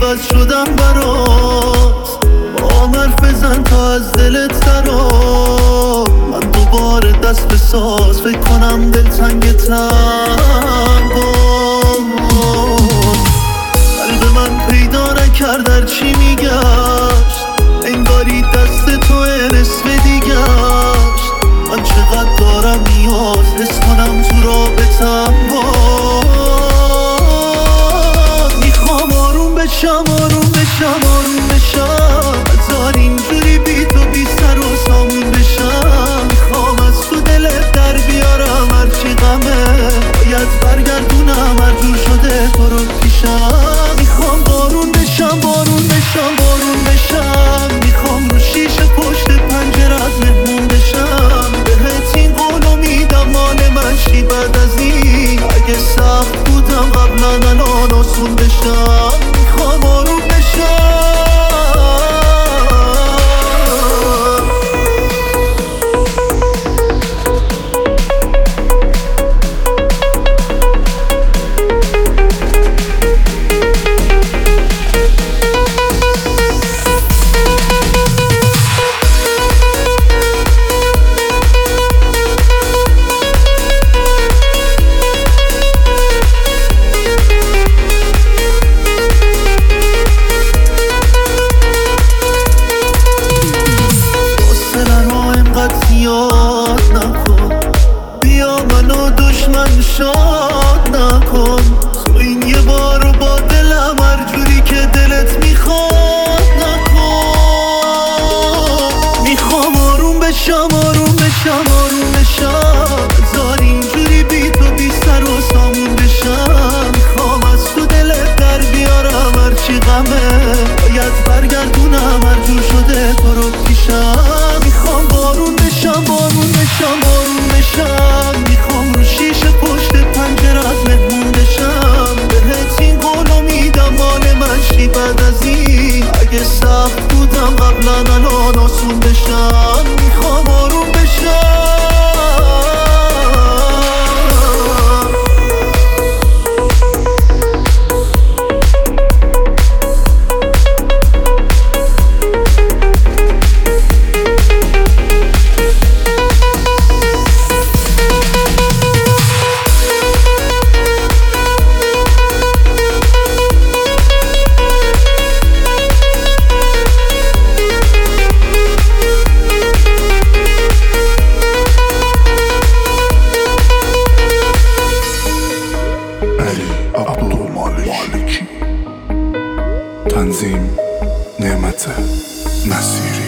بد شدم برات، با هم حرف بزن تا از دلت درا. من دوباره دست بساز، فکر کنم دلتنگتم باز. قلب من پیدا نکرد در چی میگشت، انگاری دست تو نصف دیگشت. من چقدر دارم نیاز حس کنم تو رابطم باز. میخوام آروم بشم آروم بشم آروم بشم، بذار اینجوری بی تو بی سر و سامون بشم. میخوام از تو دلت در بیارم هرچی غمه، باید برگردونم هر جور شده تو رو پیشم. میخوام بارون بشم بارون بشم بارون بشم، میخوام رو شیشه پشت پنجرت مهمون بشم. بهت این قولو میدم مال من شی بعد از این، اگه سخت بودم قبلا الان آسون بشم. میخوام آروم بشم. زیاد نکن، بیا منو دشمن شاد نکن. تو این یه بارو با دلم هر جوری که دلت میخواد نکن. میخوام آروم بشم آروم بشم آروم بشم، بذار اینجوری بی تو بی سر و سامون بشم. میخوام از تو دلت در بیارم هرچی غمه، باید برگردونم هر جور شده تو رو پیشم. میخوام بارون بشم بارون بشم بارون بشم، میخوام رو شیشه پشت پنجرت مهمون بشم. بهت این قولو میدم مال من شی بعد از این، اگه سخت بودم قبلا الان آسون بشم. میخوام آروم بشم. تنظیم نعمت نصیری.